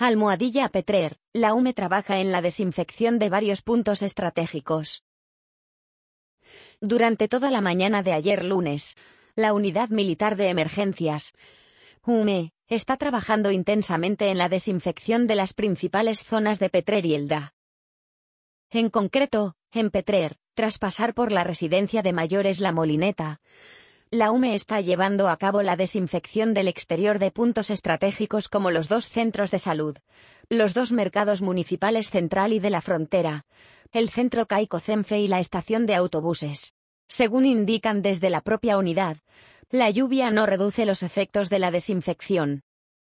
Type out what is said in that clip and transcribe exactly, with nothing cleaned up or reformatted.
Almohadilla Petrer, la U M E trabaja en la desinfección de varios puntos estratégicos. Durante toda la mañana de ayer lunes, la Unidad Militar de Emergencias, U M E, está trabajando intensamente en la desinfección de las principales zonas de Petrer y Elda. En concreto, en Petrer, tras pasar por la residencia de mayores La Molineta, la U M E está llevando a cabo la desinfección del exterior de puntos estratégicos como los dos centros de salud, los dos mercados municipales Central y de la Frontera, el centro Caico Cenfe y la estación de autobuses. Según indican desde la propia unidad, la lluvia no reduce los efectos de la desinfección.